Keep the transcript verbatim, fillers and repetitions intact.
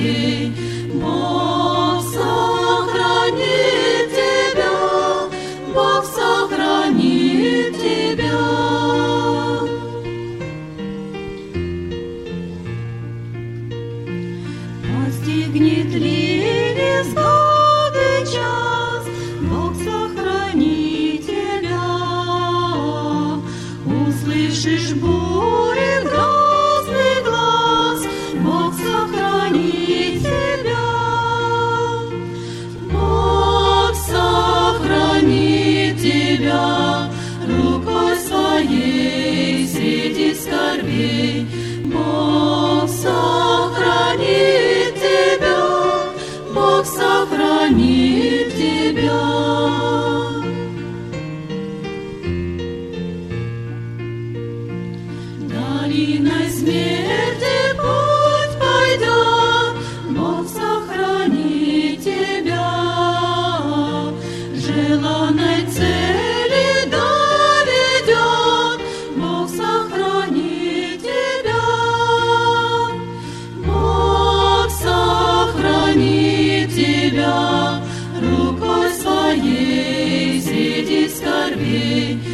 скорбей. Бог сохранит тебя, Бог сохранит тебя. Постигнет ли невзгоды час, Бог сохранит тебя. Услышишь бури грозный глас, Бог сохранит тебя. Бог сохранит тебя, рукой своей среди скорбей. Бог сохранит тебя, Бог сохранит тебя. Долиной смерти путь пойдет, Бог сохранит тебя. Желанной цели доведет, Бог сохранит тебя. Бог сохранит тебя, рукой своей среди скорбей.